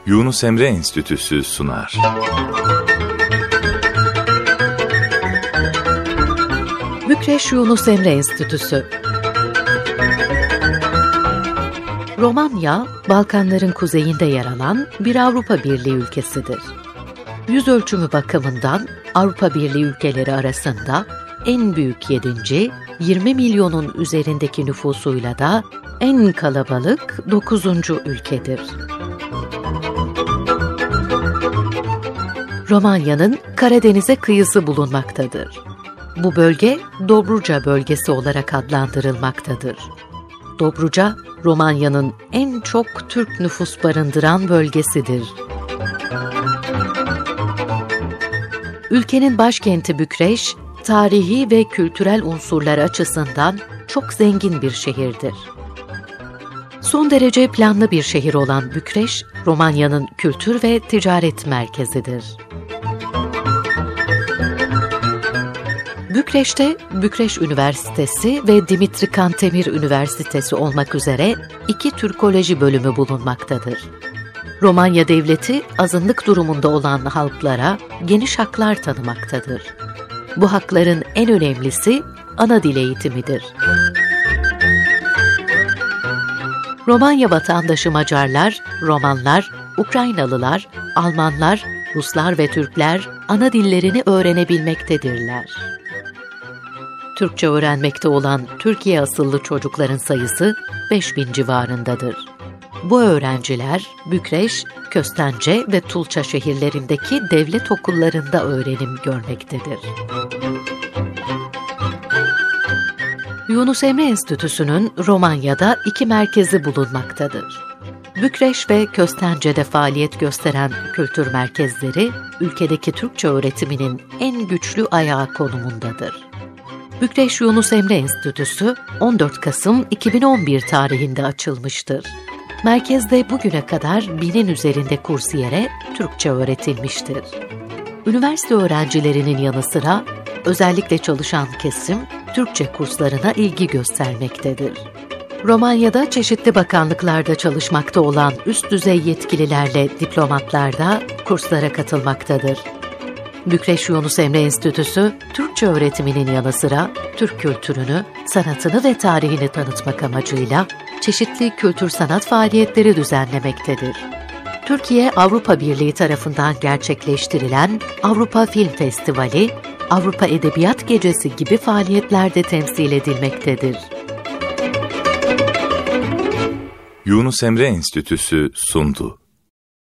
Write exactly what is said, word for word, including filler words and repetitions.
Yunus Emre Enstitüsü sunar. Bükreş Yunus Emre Enstitüsü. Romanya, Balkanların kuzeyinde yer alan bir Avrupa Birliği ülkesidir. Yüz ölçümü bakımından Avrupa Birliği ülkeleri arasında en büyük yedinci, yirmi milyonun üzerindeki nüfusuyla da en kalabalık dokuzuncu ülkedir. Romanya'nın Karadeniz'e kıyısı bulunmaktadır. Bu bölge Dobruca bölgesi olarak adlandırılmaktadır. Dobruca, Romanya'nın en çok Türk nüfus barındıran bölgesidir. Ülkenin başkenti Bükreş, tarihi ve kültürel unsurlar açısından çok zengin bir şehirdir. Son derece planlı bir şehir olan Bükreş, Romanya'nın kültür ve ticaret merkezidir. Bükreş'te Bükreş Üniversitesi ve Dimitri Cantemir Üniversitesi olmak üzere iki Türkoloji bölümü bulunmaktadır. Romanya Devleti azınlık durumunda olan halklara geniş haklar tanımaktadır. Bu hakların en önemlisi ana dil eğitimidir. Romanya vatandaşı Macarlar, Romanlar, Ukraynalılar, Almanlar, Ruslar ve Türkler ana dillerini öğrenebilmektedirler. Türkçe öğrenmekte olan Türkiye asıllı çocukların sayısı beş bin civarındadır. Bu öğrenciler Bükreş, Köstence ve Tulça şehirlerindeki devlet okullarında öğrenim görmektedir. Yunus Emre Enstitüsü'nün Romanya'da iki merkezi bulunmaktadır. Bükreş ve Köstence'de faaliyet gösteren kültür merkezleri, ülkedeki Türkçe öğretiminin en güçlü ayağı konumundadır. Bükreş Yunus Emre Enstitüsü on dört Kasım iki bin on bir tarihinde açılmıştır. Merkezde bugüne kadar binin üzerinde kursiyere Türkçe öğretilmiştir. Üniversite öğrencilerinin yanı sıra özellikle çalışan kesim Türkçe kurslarına ilgi göstermektedir. Romanya'da çeşitli bakanlıklarda çalışmakta olan üst düzey yetkililerle diplomatlar da kurslara katılmaktadır. Bükreş Yunus Emre Enstitüsü, Türkçe öğretiminin yanı sıra Türk kültürünü, sanatını ve tarihini tanıtmak amacıyla çeşitli kültür sanat faaliyetleri düzenlemektedir. Türkiye Avrupa Birliği tarafından gerçekleştirilen Avrupa Film Festivali, Avrupa Edebiyat Gecesi gibi faaliyetlerde temsil edilmektedir. Yunus Emre Enstitüsü sundu.